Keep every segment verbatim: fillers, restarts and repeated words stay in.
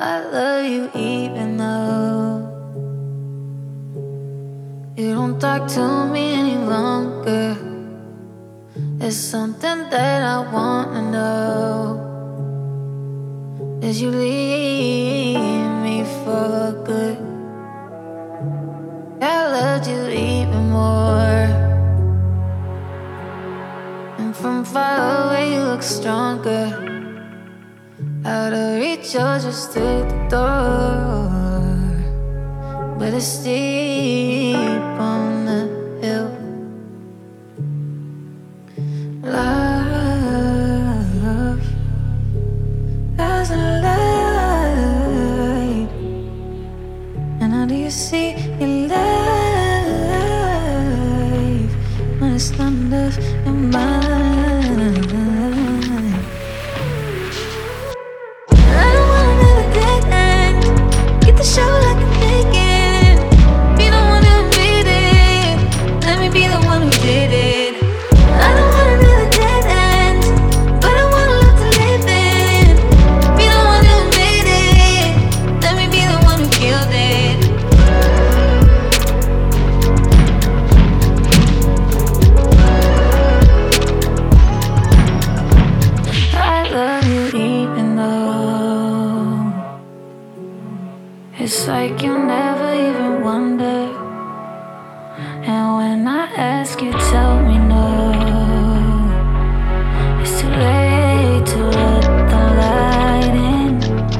I love you even though you don't talk to me any longer. There's something that I wanna know. Did you leave me for good? I loved you even more. And from far away you look stronger. Out of reach, you're just through the door. But it's steep on the hill. Love as a light. And how do you see your life when it's none of your mind? Show like a begin. Be the one who did it. Let me be the one who did it. I don't wanna live a dead end, but I wanna love to live in. Be the one who did it. Let me be the one who killed it. I love you even though it's like you never even wonder. And when I ask you, tell me no. It's too late to let the light in.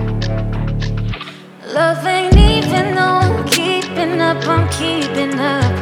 Love ain't even though I'm keeping up, I'm keeping up.